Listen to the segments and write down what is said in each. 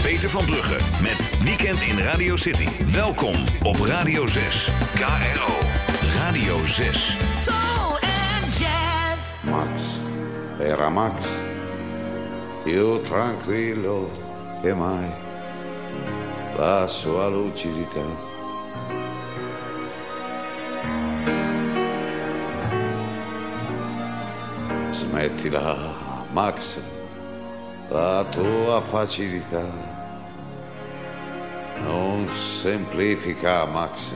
Peter van Brugge met Weekend in Radio City. Welkom op Radio 6. KRO. Radio 6. Soul and jazz. Max, era Max, più tranquillo che mai, la sua lucidità. Smettila, Max, la tua facilità non semplifica, Max.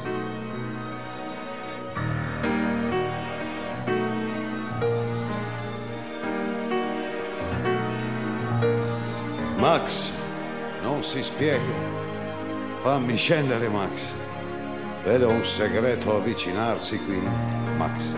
Max, non si spiega. Fammi scendere, Max. Vedo un segreto avvicinarsi qui, Max.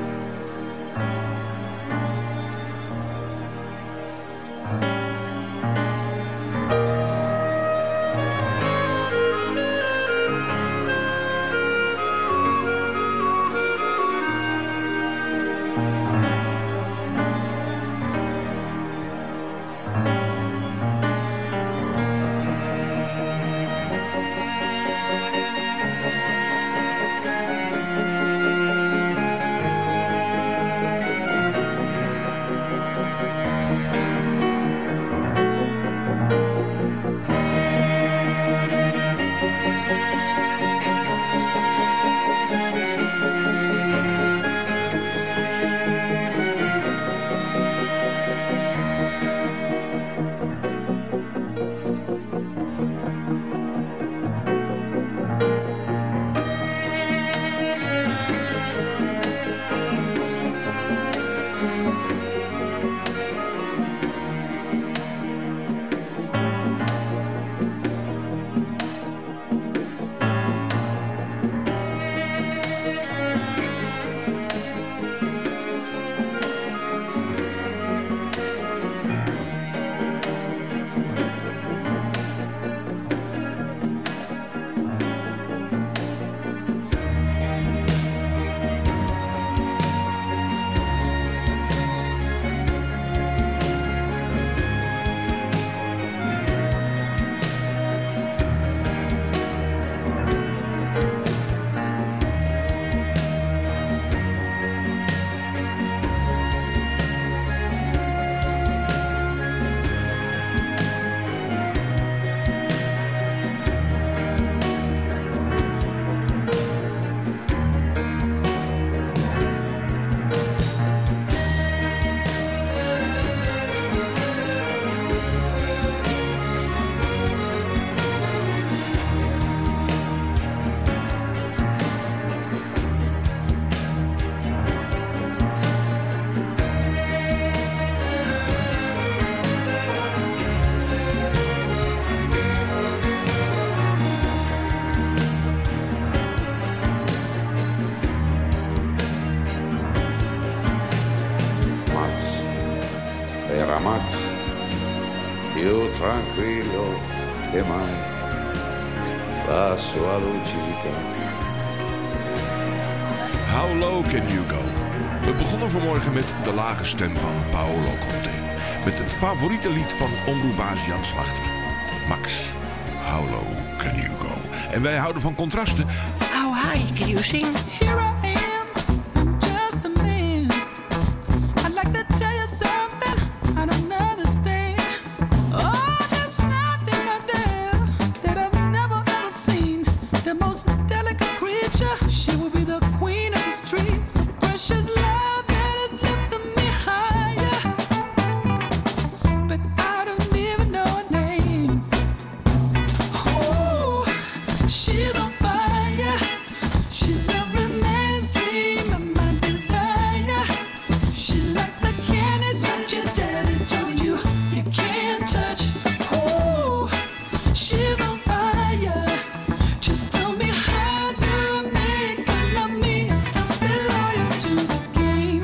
Max, più tranquillo che mai, la sua lucidità. How low can you go? We begonnen vanmorgen met de lage stem van Paolo Conte. Met het favoriete lied van omroepbaas Jan Slachter. Max, how low can you go? En wij houden van contrasten. How high can you sing? Here I am, just a man. I'd like to tell you something I don't understand. Oh, there's something out there that I've never ever seen. The most delicate creature, she will be the queen of the streets. A precious love that has lifted me higher, but I don't even know her name. Oh, she's on fire. She's every man's dream and my desire. She's like the candy that your daddy told you you can't touch. Oh, she's on fire. Just tell me how to make her love me. Still stay loyal to the game.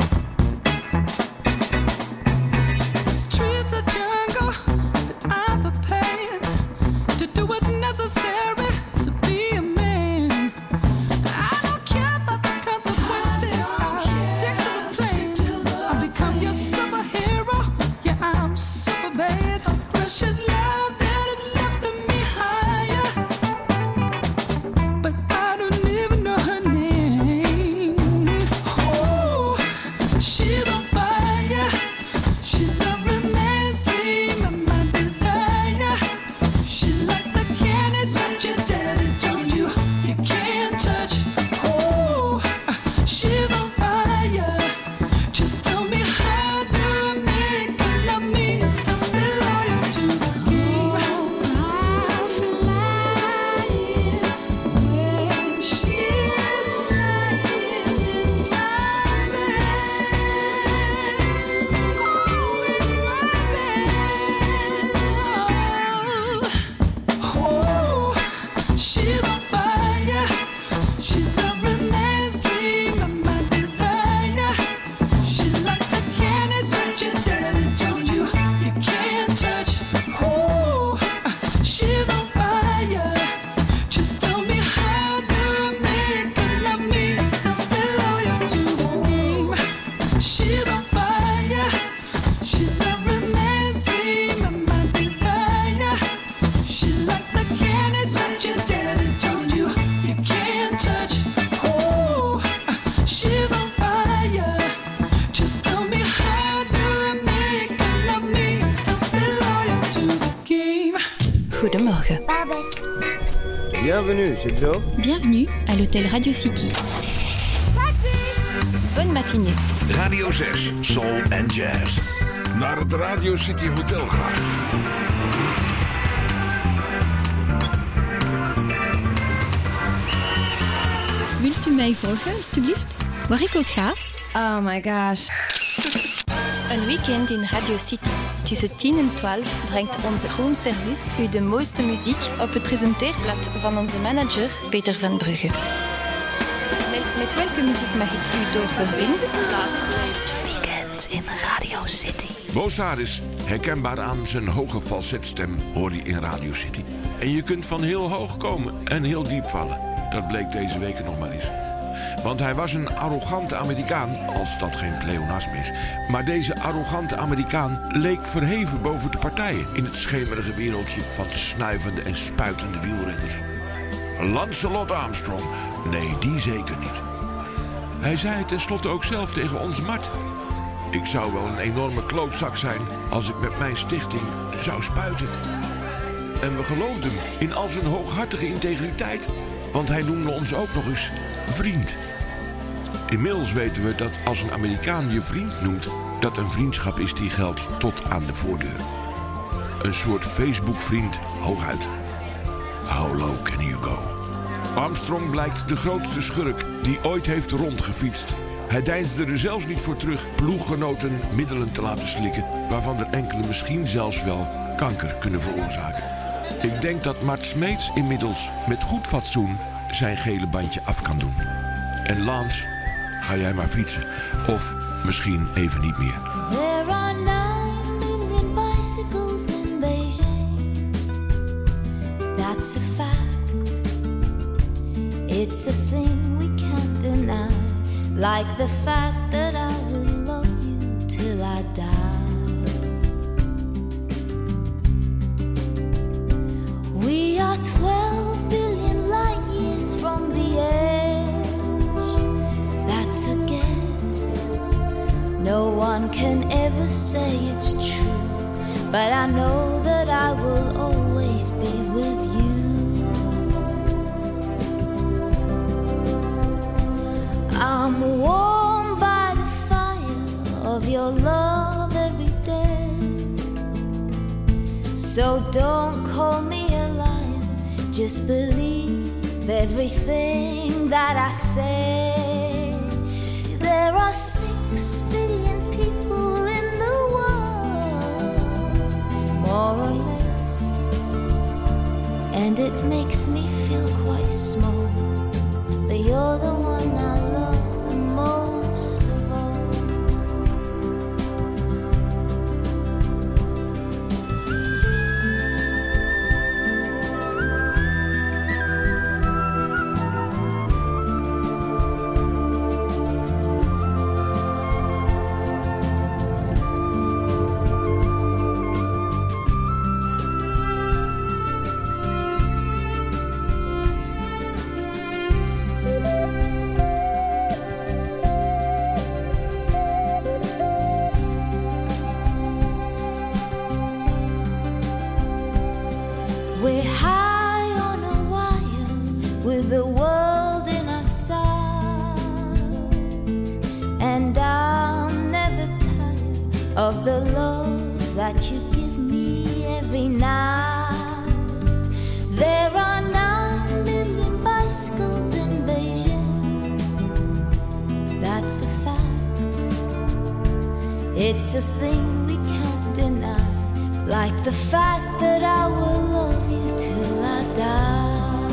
The streets are jungle, but I'm prepared to do what's necessary to be a man. I don't care about the consequences. I'll stick to the plan. I'll become your superhero. Yeah, I'm super bad. Precious love that is left She's on fire. Just tell me how to make her love me. Still stay loyal to the game. She's on fire. She's every man's dream and my desire. She's like the candy that your daddy told you you can't touch. Ooh, she's on fire. Just tell me how to make her love me. Still stay loyal to the game. Goedemorgen. Bienvenue, c'est Joe. Bienvenue à l'hôtel Radio City. Bonne matinée. Radio 6, Soul and Jazz. Naar het Radio City Hotel graag. Wilt u mij volgen, alstublieft? Waar ik ook ga? Oh my gosh. Een weekend in Radio City. Tussen 10 en 12 brengt onze roomservice u de mooiste muziek op het presenteerblad van onze manager Peter van Brugge. Met welke muziek mag ik u doorverbinden? Weekend in Radio City. Bo Saris, herkenbaar aan zijn hoge falsetstem, hoor je in Radio City. En je kunt van heel hoog komen en heel diep vallen. Dat bleek deze weken nog maar eens. Want hij was een arrogante Amerikaan, als dat geen pleonasme is. Maar deze arrogante Amerikaan leek verheven boven de partijen in het schemerige wereldje van snuivende en spuitende wielrenners. Lancelot Armstrong, nee, die zeker niet. Hij zei het tenslotte ook zelf tegen onze Mart. Ik zou wel een enorme klootzak zijn als ik met mijn stichting zou spuiten. En we geloofden hem in al zijn hooghartige integriteit, want hij noemde ons ook nog eens vriend. Inmiddels weten we dat als een Amerikaan je vriend noemt, dat een vriendschap is die geldt tot aan de voordeur. Een soort Facebook-vriend hooguit. How low can you go? Armstrong blijkt de grootste schurk die ooit heeft rondgefietst. Hij deinsde er zelfs niet voor terug ploeggenoten middelen te laten slikken, waarvan er enkele misschien zelfs wel kanker kunnen veroorzaken. Ik denk dat Mart Smeets inmiddels met goed fatsoen zijn gele bandje af kan doen. En Lance, ga jij maar fietsen. Of misschien even niet meer. There are 9 million bicycles in Beijing. That's a fact. It's a thing we can't deny. Like the fact that I will love you till I die. We are 12 billion light years from the edge. That's a guess. No one can ever say it's true, but I know that I will always be with you. I'm warmed by the fire of your love every day. So don't call me a liar, just believe everything that I say. There are 6 billion people in the world, more or less, and it makes me feel quite small, but you're the one I love the most of all. We're high on a wire with the world in our sight, and I'm never tired of the love that you give me every night. There are 9 million bicycles in Beijing. That's a fact. It's a thing we can't deny. Like the fact that I will love you till I die.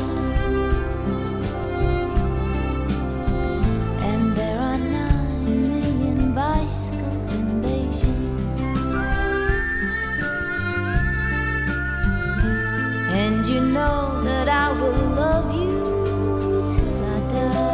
And there are 9 million bicycles in Beijing. you know that I will love you till I die.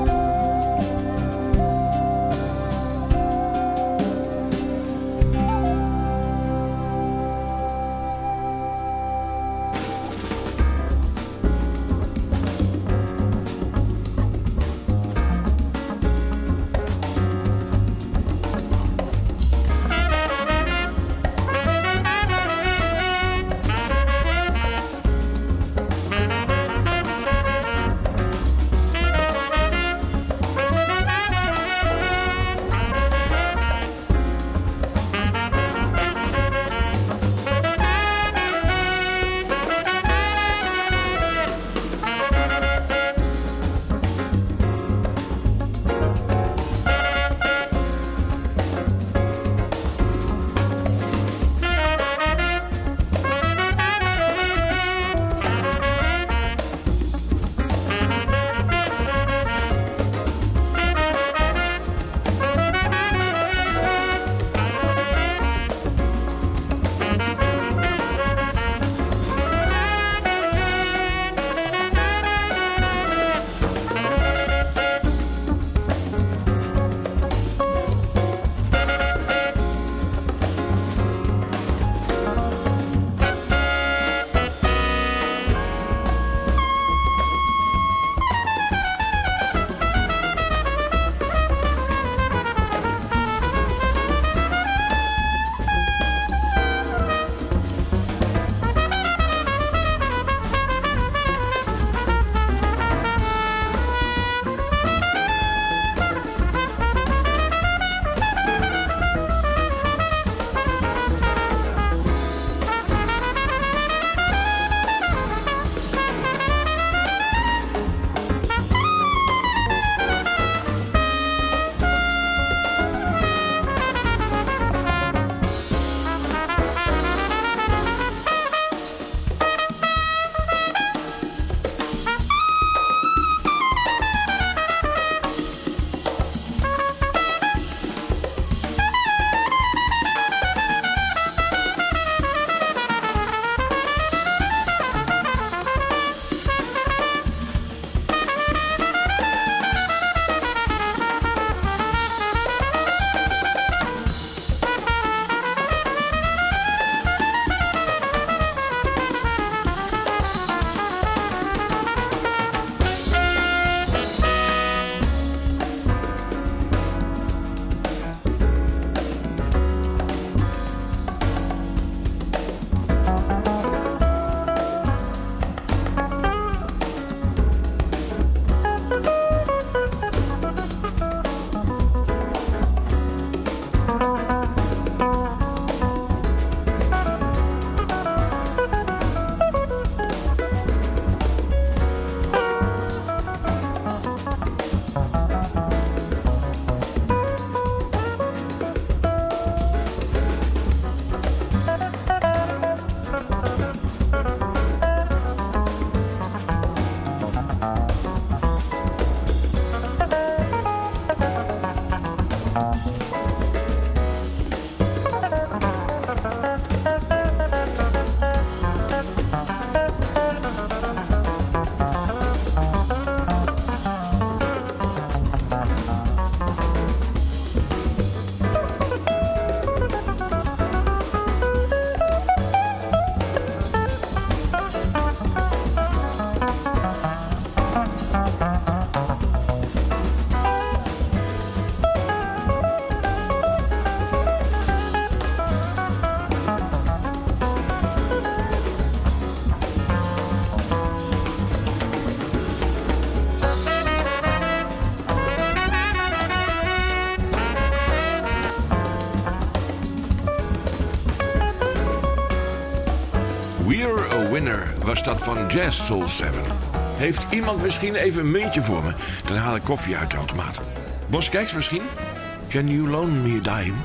We're a Winner was dat van Jazz Soul 7. Heeft iemand misschien even een muntje voor me? Dan haal ik koffie uit de automaat. Bos Kijks misschien? Can you loan me a dime?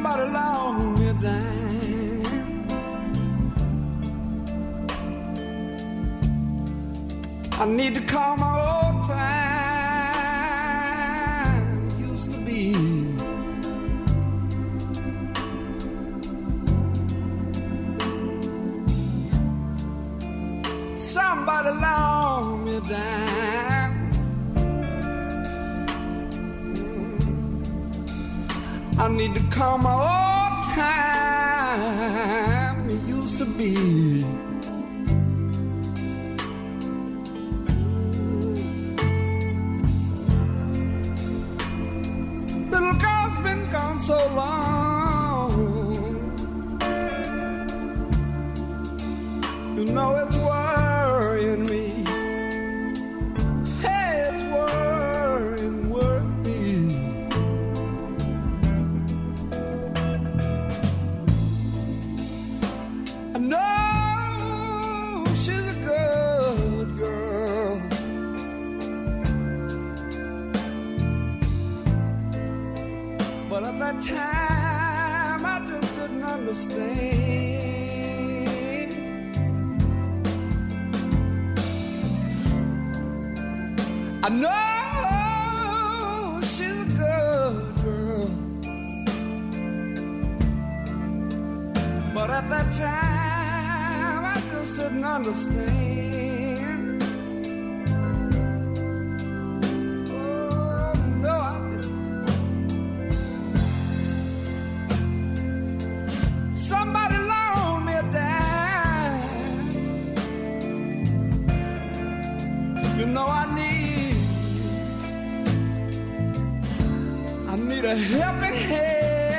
somebody loan me a dime. I need to call my old time used to be. Somebody loan me a dime. I need to call my old time it used to be. Little girl's been gone so long, you know it's worrying me. Hey, it's worrying me. I know she's a good girl, but at that time I just didn't understand. I know she's a good girl, but at that time I just didn't understand. Oh, no, I didn't. Somebody loan me a dime. You know I need a helping hand.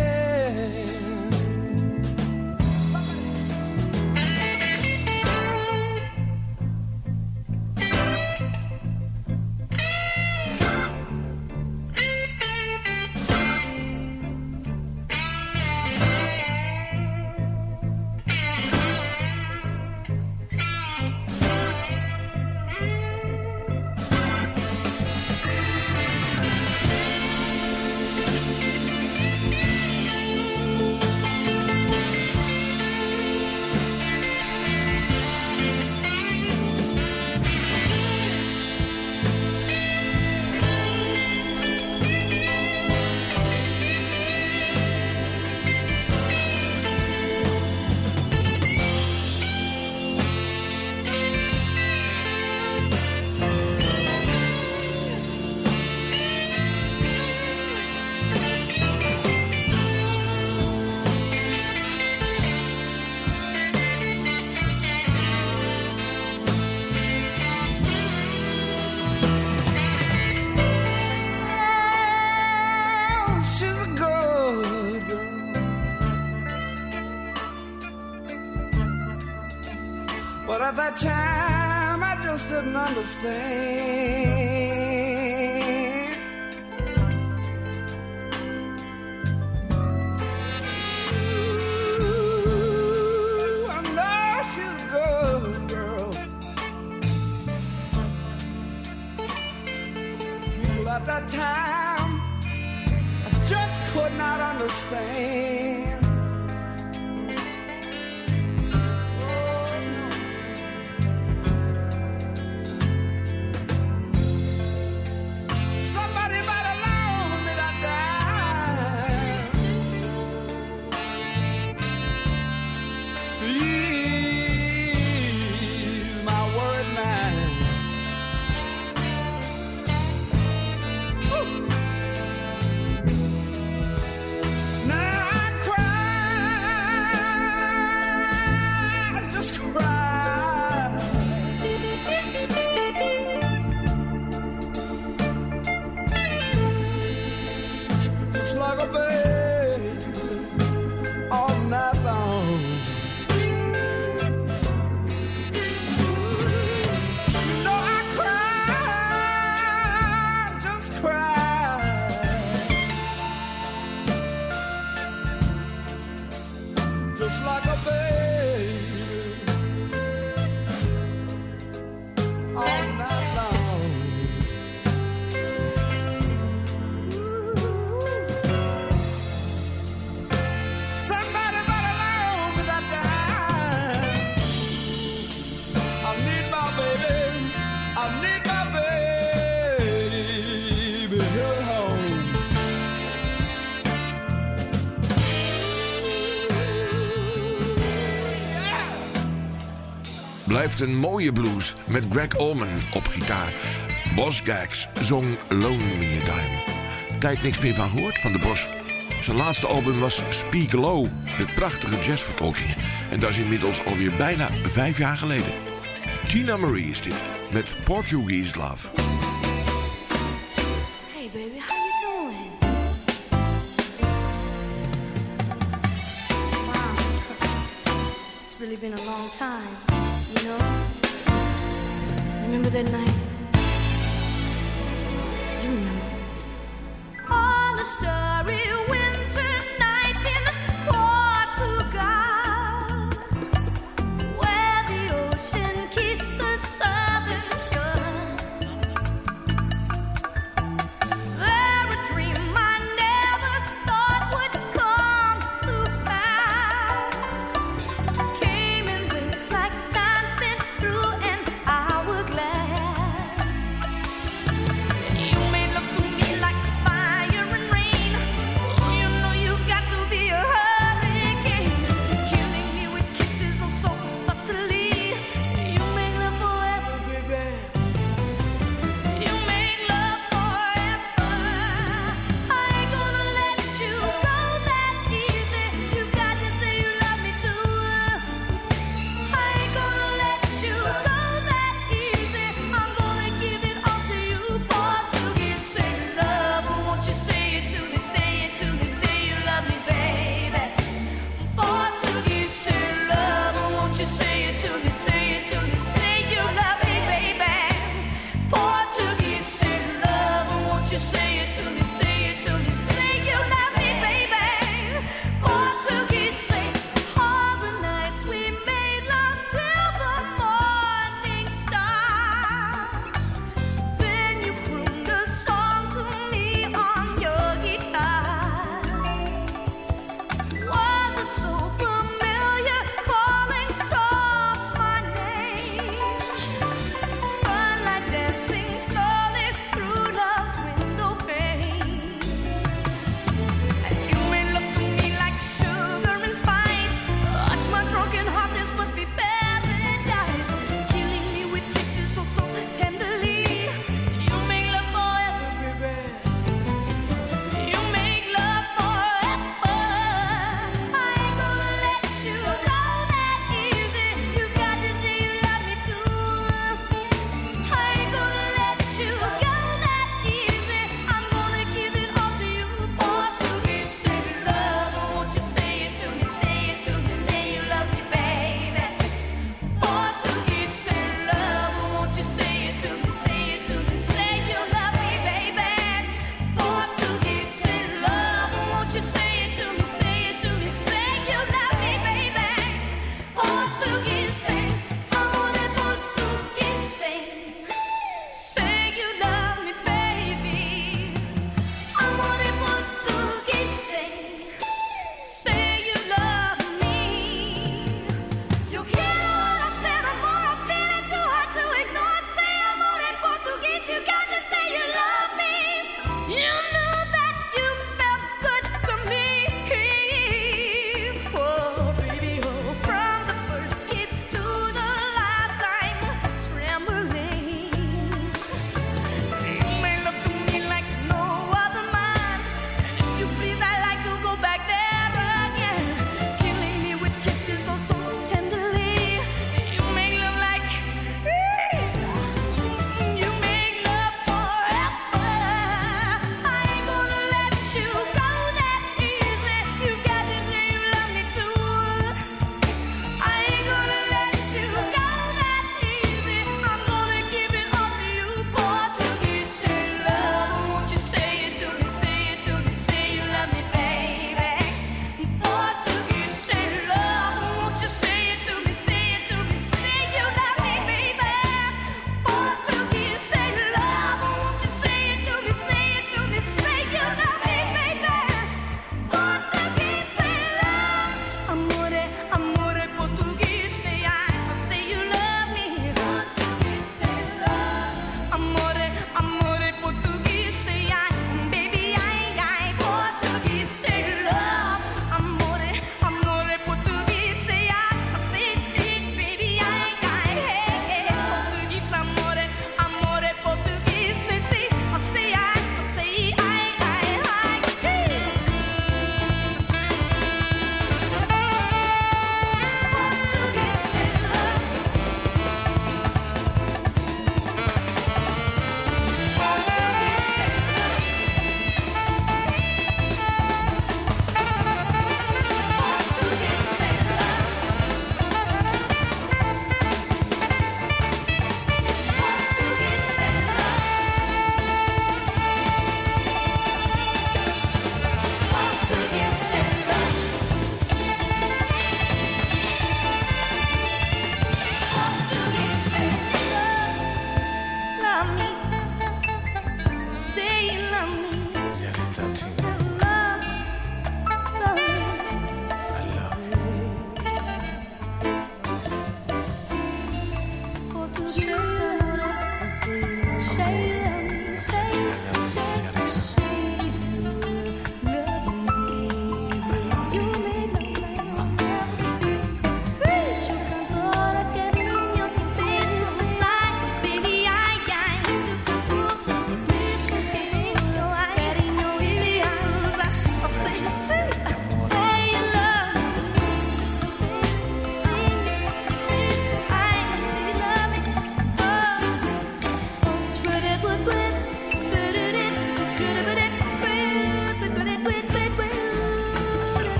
But at that time I just didn't understand. Ooh, I know she's a good girl. People at that time I just could not understand. Now blijft een mooie blues met Greg Allman op gitaar. Boss Gags zong Loan Me a Dime. Tijd niks meer van gehoord van de Boss. Zijn laatste album was Speak Low, met prachtige jazzvertolkingen. En dat is inmiddels alweer bijna 5 jaar geleden. Tina Marie is dit, met Portuguese Love. Hey baby, how you doing? Wow, it's really been a long time, you know? Remember that night? You remember? On a starry winter night in Portugal, where the ocean kissed the southern shore. There a dream I never thought would come to pass, came and went like time spent through an hourglass. You made love to me like fire and rain.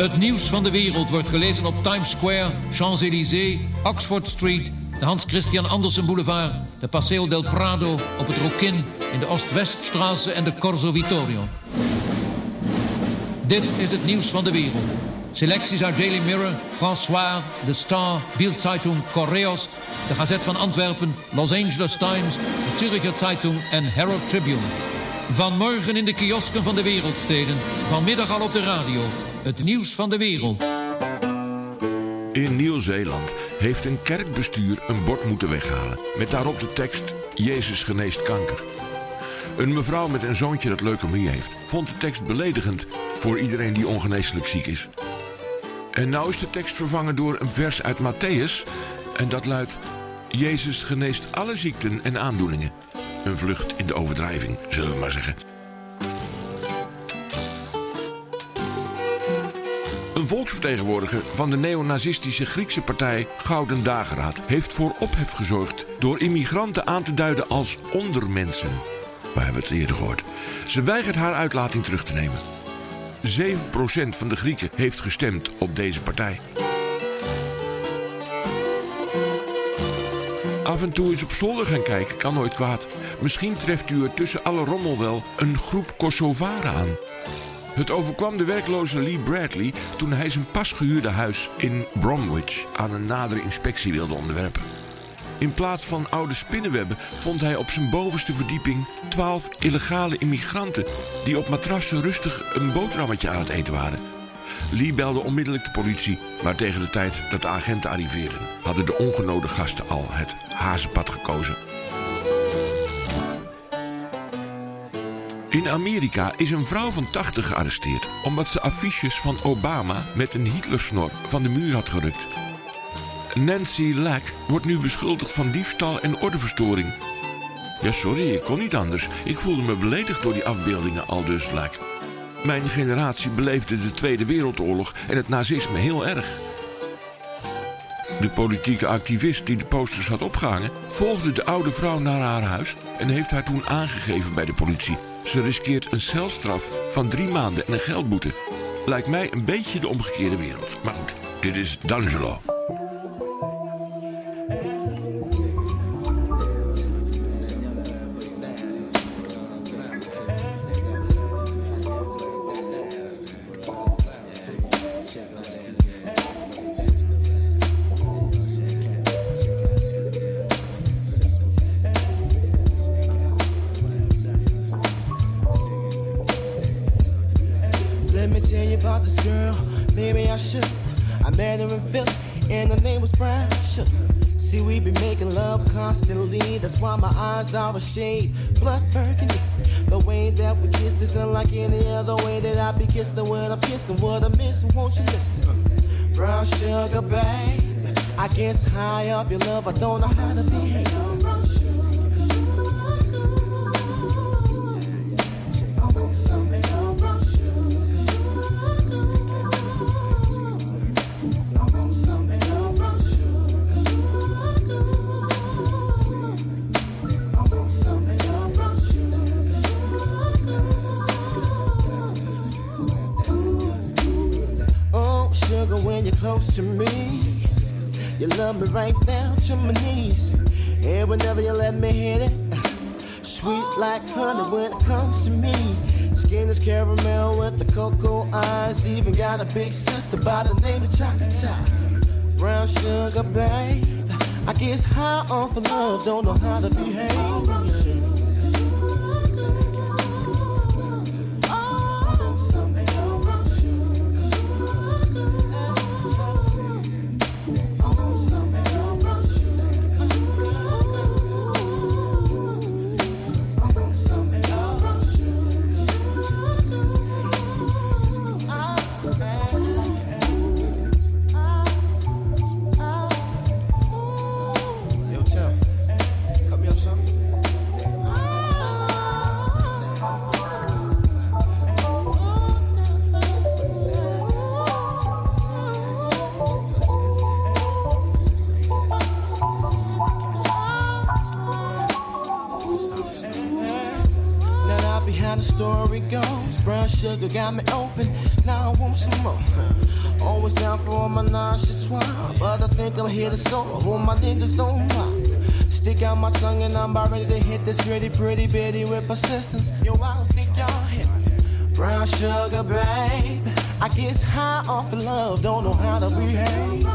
Het nieuws van de wereld wordt gelezen op Times Square, Champs-Élysées, Oxford Street, de Hans Christian Andersen Boulevard, de Paseo del Prado, op het Rokin, in de Oost-Weststraße en de Corso Vittorio. Dit is het nieuws van de wereld. Selecties uit Daily Mirror, François, The Star, Bild Zeitung, Correos, de Gazet van Antwerpen, Los Angeles Times, de Zürcher Zeitung en Herald Tribune. Vanmorgen in de kiosken van de wereldsteden, vanmiddag al op de radio. Het nieuws van de wereld. In Nieuw-Zeeland heeft een kerkbestuur een bord moeten weghalen met daarop de tekst: Jezus geneest kanker. Een mevrouw met een zoontje dat leukemie heeft vond de tekst beledigend voor iedereen die ongeneeslijk ziek is. En nou is de tekst vervangen door een vers uit Matthäus en dat luidt: Jezus geneest alle ziekten en aandoeningen. Een vlucht in de overdrijving, zullen we maar zeggen. Een volksvertegenwoordiger van de neonazistische Griekse partij Gouden Dageraad heeft voor ophef gezorgd door immigranten aan te duiden als ondermensen. We hebben het eerder gehoord. Ze weigert haar uitlating terug te nemen. 7% van de Grieken heeft gestemd op deze partij. Af en toe eens op zolder gaan kijken kan nooit kwaad. Misschien treft u er tussen alle rommel wel een groep Kosovaren aan. Het overkwam de werkloze Lee Bradley toen hij zijn pas gehuurde huis in Bromwich aan een nadere inspectie wilde onderwerpen. In plaats van oude spinnenwebben vond hij op zijn bovenste verdieping 12 illegale immigranten die op matrassen rustig een boterhammetje aan het eten waren. Lee belde onmiddellijk de politie, maar tegen de tijd dat de agenten arriveerden hadden de ongenode gasten al het hazenpad gekozen. In Amerika is een vrouw van 80 gearresteerd omdat ze affiches van Obama met een Hitlersnor van de muur had gerukt. Nancy Lack wordt nu beschuldigd van diefstal en ordeverstoring. Ja, sorry, ik kon niet anders. Ik voelde me beledigd door die afbeeldingen, aldus Lack. Mijn generatie beleefde de Tweede Wereldoorlog en het nazisme heel erg. De politieke activist die de posters had opgehangen volgde de oude vrouw naar haar huis en heeft haar toen aangegeven bij de politie. Ze riskeert een celstraf van 3 maanden en een geldboete. Lijkt mij een beetje de omgekeerde wereld. Maar goed, dit is D'Angelo. About this girl, maybe I should. I met her in Philly, and her name was Brown Sugar. See, we be making love constantly. That's why my eyes are a shade blood burgundy. The way that we kiss is unlike any other way that I be kissing when I'm kissing. What I'm missing, won't you listen? Brown sugar, babe. I guess high off your love, I don't know how to behave. When you're close to me, you love me right down to my knees. And whenever you let me hit it, sweet like honey when it comes to me. Skin is caramel with the cocoa eyes. Even got a big sister by the name of Chocolate. Brown sugar, babe. I guess high off of love, don't know how to behave. me how the story goes. Brown sugar got me open, now I want some more. Always down for all my nauseous swine, but I think I'm here to solo. Hold my niggas don't mind. Stick out my tongue and I'm about ready to hit this pretty bitty with persistence. Yo, I don't think y'all hit me. Brown sugar, babe. I guess high off of love, don't know how to behave.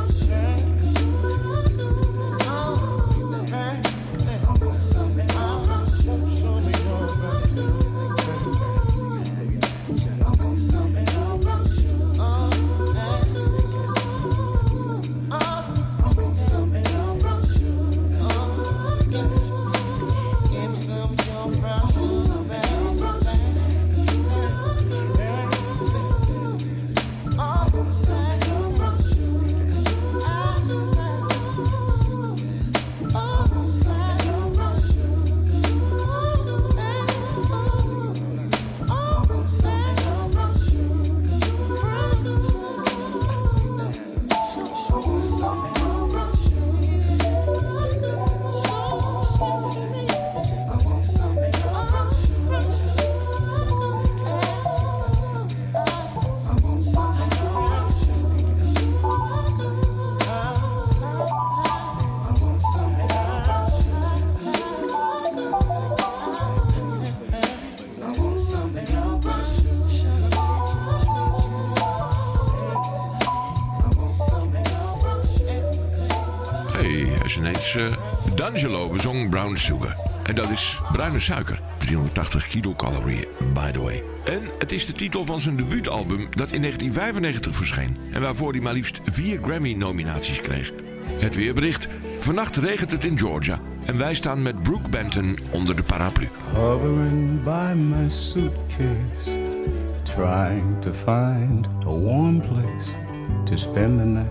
D'Angelo bezong Brown Sugar. En dat is bruine suiker. 380 kilocalorie, by the way. En het is de titel van zijn debuutalbum dat in 1995 verscheen. En waarvoor hij maar liefst 4 Grammy-nominaties kreeg. Het weerbericht. Vannacht regent het in Georgia. En wij staan met Brooke Benton onder de paraplu. Hovering by my suitcase. Trying to find a warm place to spend the night.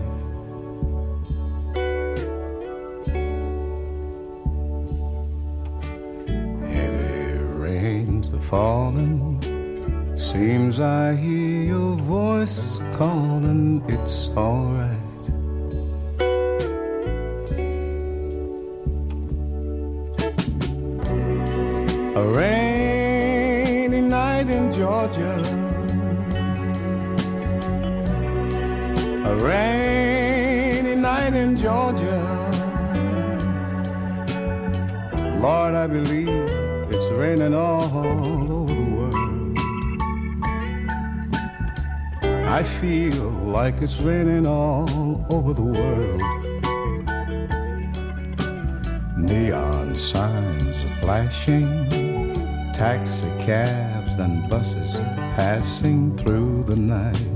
Falling, seems I hear your voice calling, it's alright. A rainy night in Georgia, a rainy night in Georgia. Lord, I believe it's raining all over the world. I feel like it's raining all over the world. Neon signs are flashing, taxi cabs and buses passing through the night.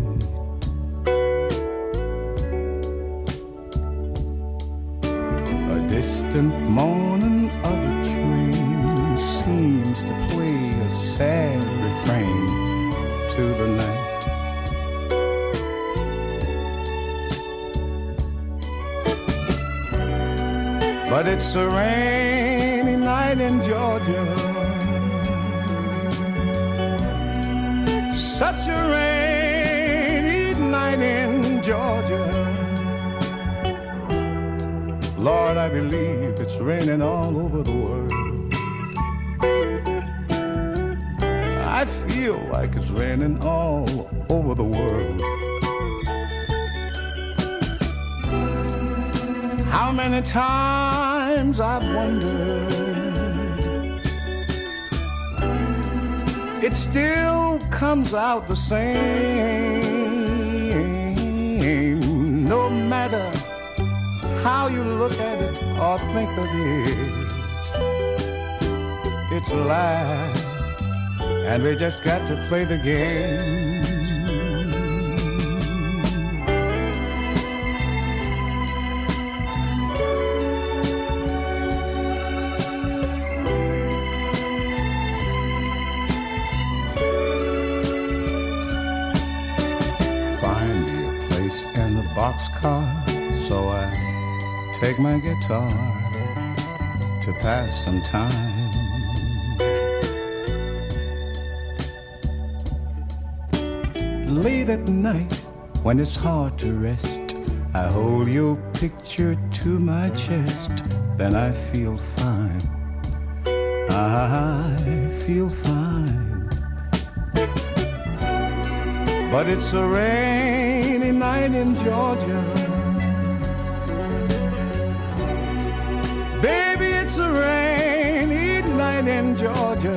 A distant moaning of a train seems to play a sad refrain to the night. But it's a rainy night in Georgia, such a rainy night in Georgia. Lord, I believe it's raining all over the world. I feel like it's raining all over the world. How many times I've wondered, it still comes out the same. No matter how you look at it or think of it, it's life, and we just got to play the game. Boxcar, so I take my guitar to pass some time. Late at night, when it's hard to rest, I hold your picture to my chest, then I feel fine. I feel fine. but it's a rainy night in Georgia. Baby, it's a rainy night in Georgia.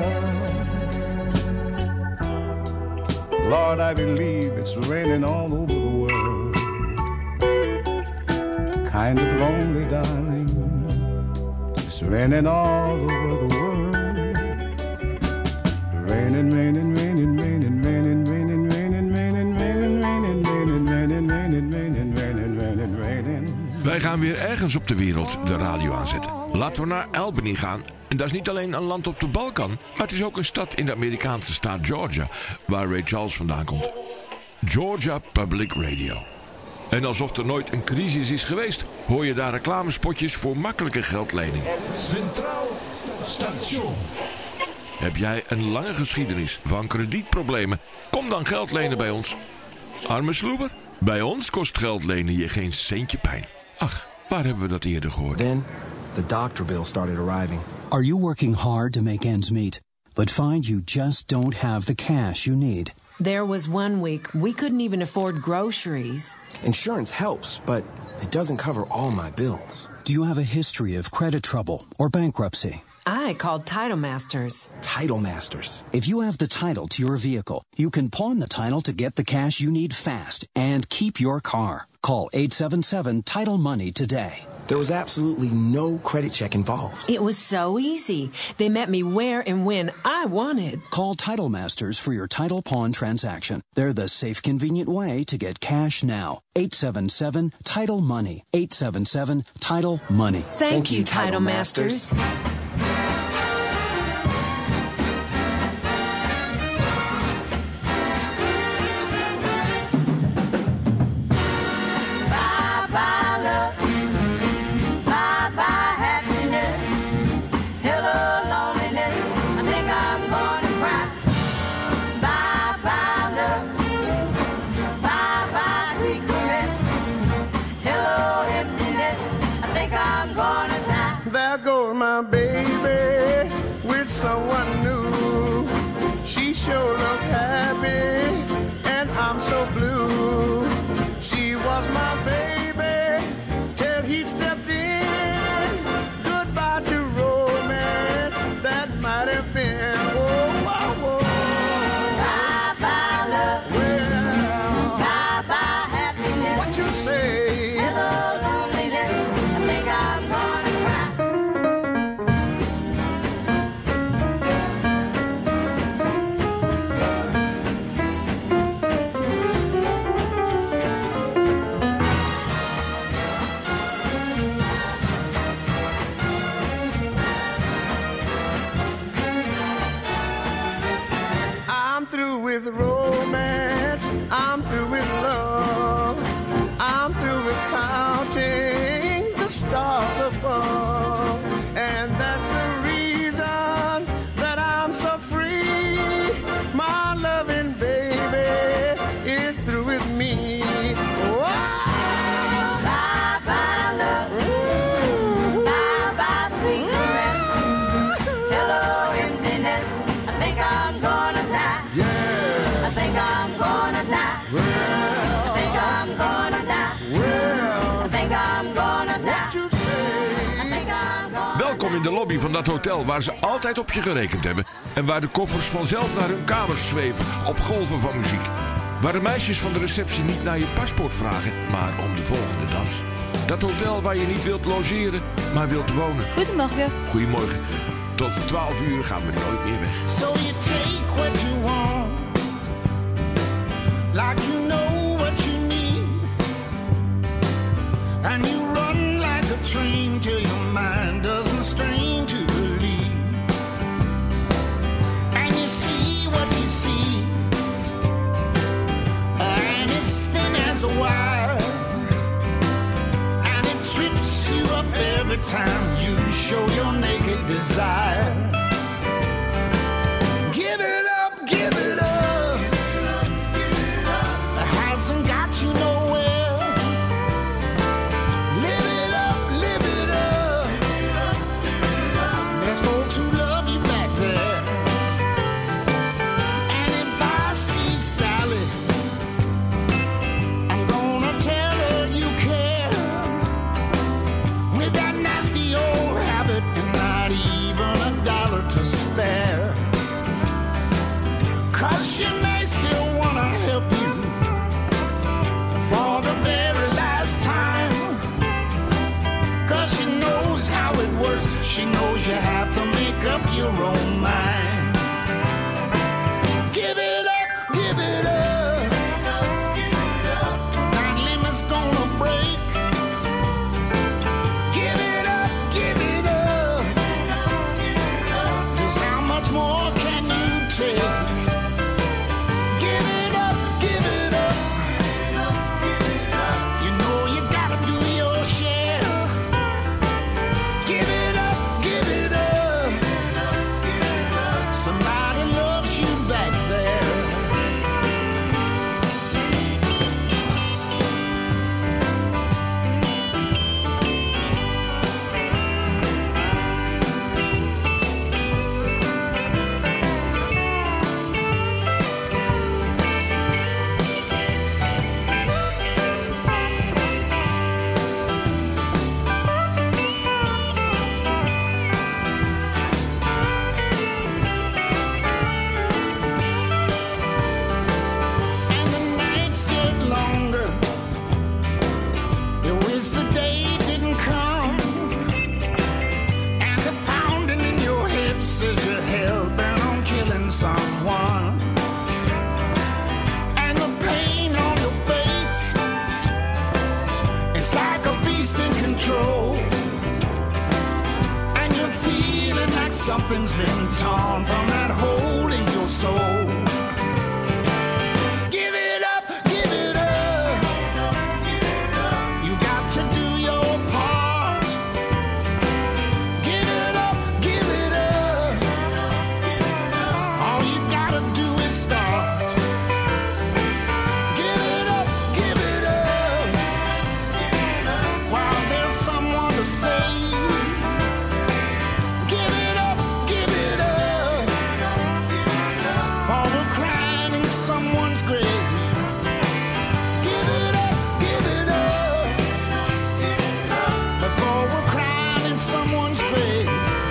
Lord, I believe it's raining all over the world. Kind of lonely, darling. It's raining all over the world. Raining, raining, raining, raining, raining, raining, raining, raining, raining, raining, raining, raining, raining, raining, raining, raining, raining. Wij gaan weer ergens op de wereld de radio aanzetten. Laten we naar Albany gaan. En dat is niet alleen een land op de Balkan, maar het is ook een stad in de Amerikaanse staat Georgia, waar Ray Charles vandaan komt. Georgia Public Radio. En alsof er nooit een crisis is geweest, hoor je daar reclamespotjes voor makkelijke geldlening. Centraal Station. Heb jij een lange geschiedenis van kredietproblemen? Kom dan geld lenen bij ons. Arme sloeber, bij ons kost geld lenen je geen centje pijn. Ach, waar hebben we dat eerder gehoord? Then, the doctor bill started arriving. Are you working hard to make ends meet, but find you just don't have the cash you need? There was one week we couldn't even afford groceries. Insurance helps, but it doesn't cover all my bills. Do you have a history of credit trouble or bankruptcy? I called Title Masters. Title Masters. If you have the title to your vehicle, you can pawn the title to get the cash you need fast and keep your car. Call 877-TITLE-MONEY today. There was absolutely no credit check involved. It was so easy. They met me where and when I wanted. Call Title Masters for your title pawn transaction. They're the safe, convenient way to get cash now. 877-TITLE-MONEY. 877-TITLE-MONEY. Thank you, Title Masters. My baby with someone new. She sure looked happy and I'm so blue. She was my baby till he stepped in. Goodbye to romance that might have been. Whoa, whoa, whoa. Bye bye love. Well, bye bye happiness. What you say? Hello loneliness. I think I'm gonna cry. With romance, I'm through with love. I'm through with counting the stars above. And that's the reason that I'm so free. My loving baby is through with me. Bye bye love. Bye bye sweet caress. Hello emptiness. I think I'm gonna die. I think I'm gonna die. I think I'm gonna die. I think I'm gonna die. I think I'm gonna. Welkom in de lobby van dat hotel waar ze altijd op je gerekend hebben. En waar de koffers vanzelf naar hun kamers zweven op golven van muziek. Waar de meisjes van de receptie niet naar je paspoort vragen, maar om de volgende dans. Dat hotel waar je niet wilt logeren, maar wilt wonen. Goedemorgen. Goedemorgen. Tot 12 uur gaan we nooit meer weg. So you take what you want, like you know what you need, and you run like a train till your mind doesn't strain to believe, and you see what you see, and it's thin as a wire, and it trips you up every time you show your naked desire. Give it up, give it up. Hasn't got you nowhere. Live it up, live it up. There's folks who love you back there. And if I see Sally to spare. 'Cause she may still wanna help you for the very last time. 'Cause she knows how it works. She knows you have to make up your own mind. Give it up, give it up. That limit's gonna break. Give it up, give it up. Just how much more can you take? Give it up, give it up. You know you gotta do your share. Give it up, give it up. Somebody loves you back there. And the nights get longer. You wish the day didn't come. And the pounding in your head says you're hell-bent on killing someone. And the pain on your face, it's like a beast in control. And you're feeling like something's been torn from that hole in your soul. Give it up, give it up. You got to do your part. Give it up, give it up. All you gotta do is start. Give it up, give it up. While there's someone to save. Give it up, give it up. For we're crying in someone's grave. Give it up, give it up. Before we're crying in someone's grave.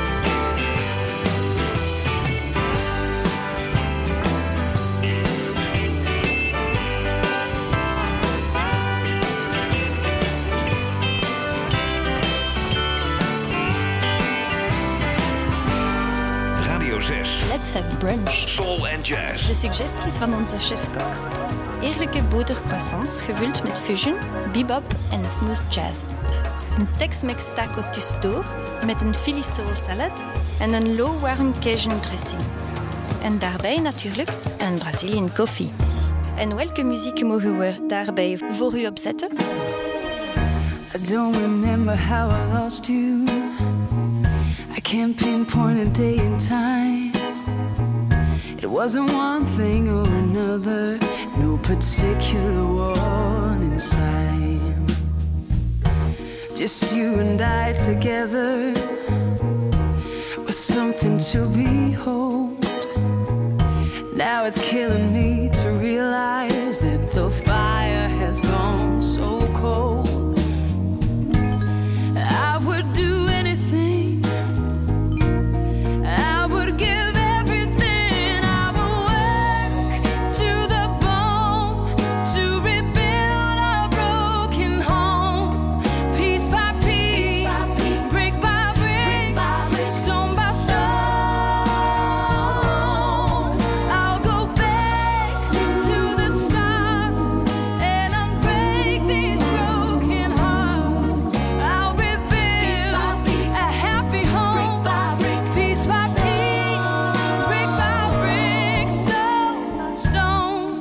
Radio 6. Let's have brunch. Soul and jazz. De suggesties van onze chefkok. Eerlijke botercroissants gevuld met fusion, bebop en smooth jazz. Een Tex-Mex tacos du store met een Philly soul salad en een low-warm Cajun dressing. En daarbij natuurlijk een Brazilian coffee. En welke muziek mogen we daarbij voor u opzetten? I don't remember how I lost you. I can't pinpoint a day and time. It wasn't one thing or another, no particular warning sign. Just you and I together was something to behold. Now it's killing me to realize that the fire has gone so cold. I would do anything. I would give everything. I would work to the bone to rebuild a broken home. Piece by piece, brick by brick, stone by stone. I'll go back to the start and unbreak these broken hearts. I'll rebuild a happy home, piece by piece, brick by brick, stone by stone,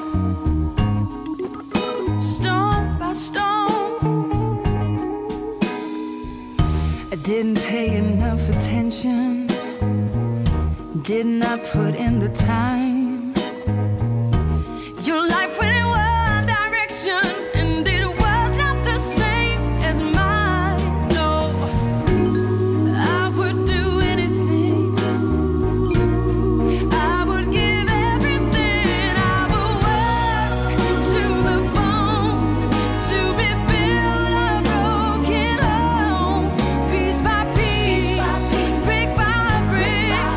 stone by stone. I didn't pay enough attention, did not put in the time. Your life went in one direction and it was not the same as mine. No, I would do anything. I would give everything. I would work to the bone to rebuild a broken home. Piece by piece, brick by brick,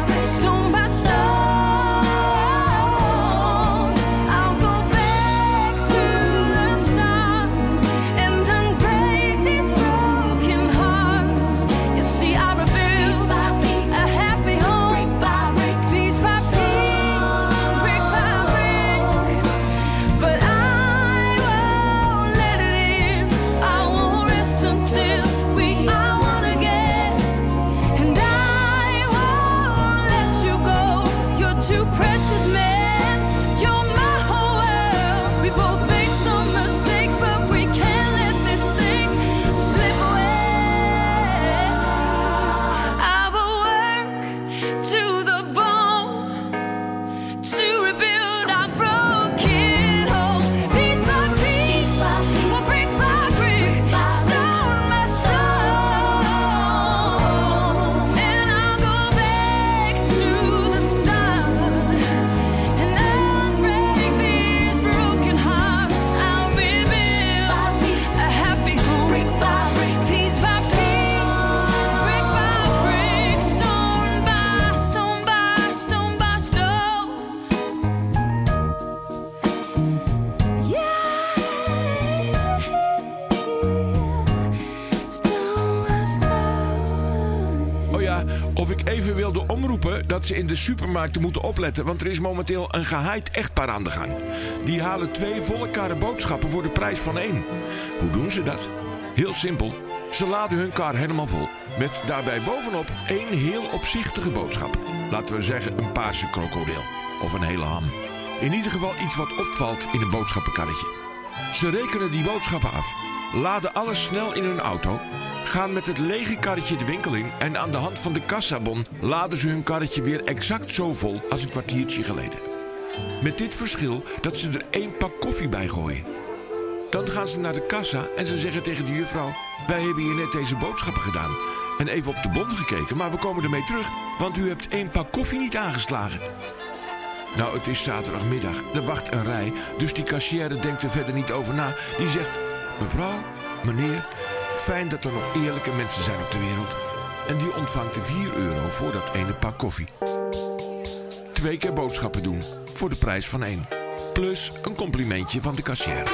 hopen dat ze in de supermarkten moeten opletten, want er is momenteel een gehaaid echtpaar aan de gang. Die halen 2 volle karren boodschappen voor de prijs van 1. Hoe doen ze dat? Heel simpel. Ze laden hun kar helemaal vol. Met daarbij bovenop 1 heel opzichtige boodschap. Laten we zeggen een paarse krokodil. Of een hele ham. In ieder geval iets wat opvalt in een boodschappenkarretje. Ze rekenen die boodschappen af. Laden alles snel in hun auto. Gaan met het lege karretje de winkel in. En aan de hand van de kassabon laden ze hun karretje weer exact zo vol als een kwartiertje geleden. Met dit verschil dat ze er 1 pak koffie bij gooien. Dan gaan ze naar de kassa en ze zeggen tegen de juffrouw: wij hebben hier net deze boodschappen gedaan en even op de bon gekeken, maar we komen ermee terug, want u hebt 1 pak koffie niet aangeslagen. Nou, het is zaterdagmiddag, er wacht een rij, dus die kassière denkt er verder niet over na. Die zegt: mevrouw, meneer, fijn dat er nog eerlijke mensen zijn op de wereld. En die ontvangt de €4 voor dat ene pak koffie. 2 keer boodschappen doen, voor de prijs van 1. Plus een complimentje van de kassière.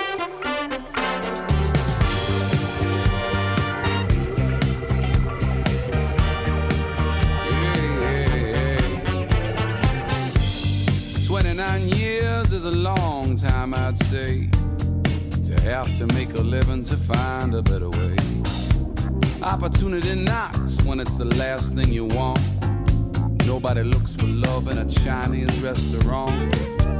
Is a long time, I'd say, to have to make a living to find a better way. Opportunity knocks when it's the last thing you want. Nobody looks for love in a Chinese restaurant.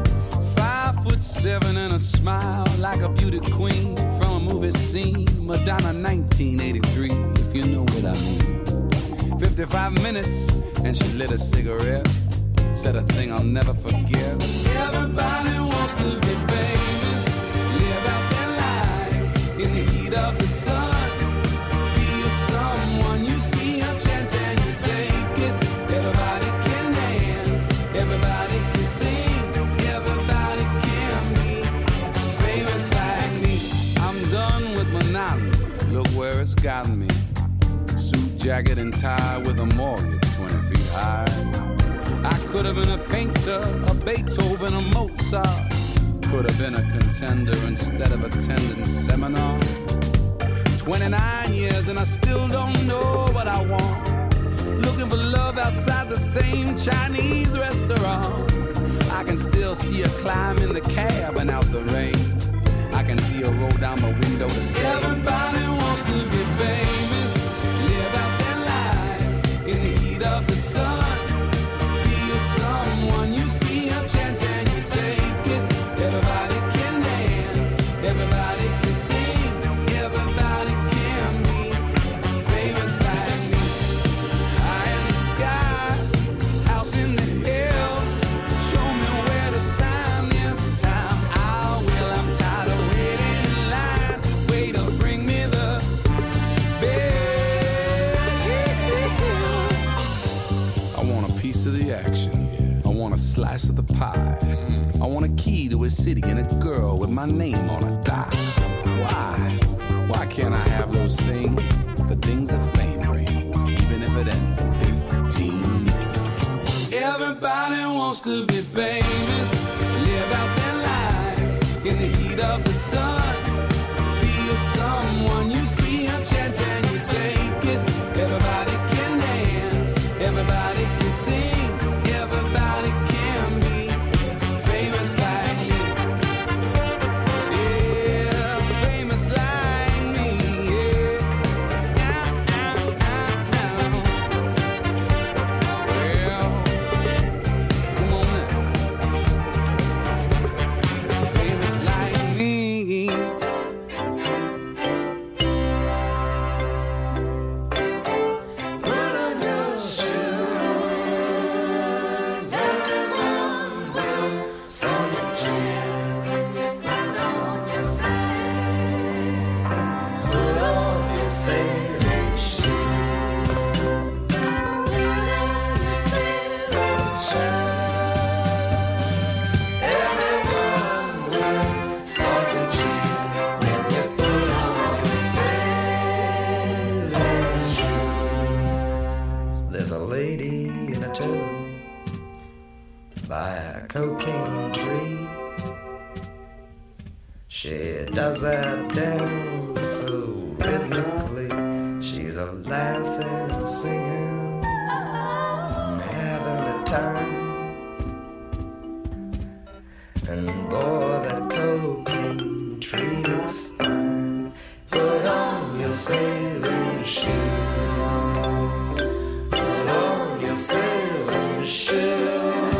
5'7" and a smile like a beauty queen from a movie scene, Madonna 1983, if you know what I mean. 55 minutes and she lit a cigarette. Said a thing I'll never forget. Everybody wants to be famous, live out their lives in the heat of the sun. Be someone you see a chance and you take it. Everybody can dance, everybody can sing, everybody can be famous like me. I'm done with monotony, look where it's gotten me. Suit, jacket and tie with a mortgage 20 feet high. I could have been a painter, a Beethoven, a Mozart. Could have been a contender instead of attending seminar. 29 years and I still don't know what I want. Looking for love outside the same Chinese restaurant. I can still see her climb in the cab and out the rain. I can see her roll down the window to say, everybody wants to be famous, live out their lives in the heat of the sun. Someone you see a chance and you take it. Everybody can dance, everybody can sing, everybody can be famous like me. High in the sky, house in the hills. Show me where to sign this time. I will. I'm tired of waiting in line. Wait to bring me the bill. I want a piece of the action. I want a slice of the pie. I want a key to a city and a girl with my name on a dime. Why? Why can't I have those things? The things that fame brings, even if it ends in 15 minutes. Everybody wants to be famous, live out their lives in the heat of the sun. Be someone you see a chance and you take it. Everybody can dance, everybody can sing. Everybody can be famous like me. Yeah, famous like me. Yeah. Well, come on now. Famous like me. Put on your shoes. There's a lady in a tub by a cocaine tree. She does that dance so rhythmically. She's a laughing and singing, having time. And boy, that cocaine tree looks fine. Put on your sailing shoes. Put on your sailing shoes.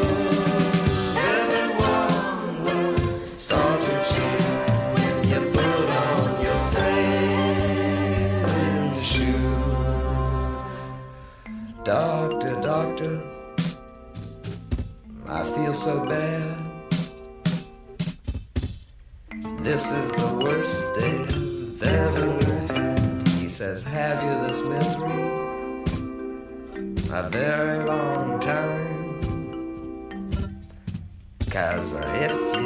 Everyone will start to cheer when you put on your sailing shoes. Doctor, doctor, I feel so bad. This is the worst day I've ever had. He says, have you this misery a very long time? 'Cause if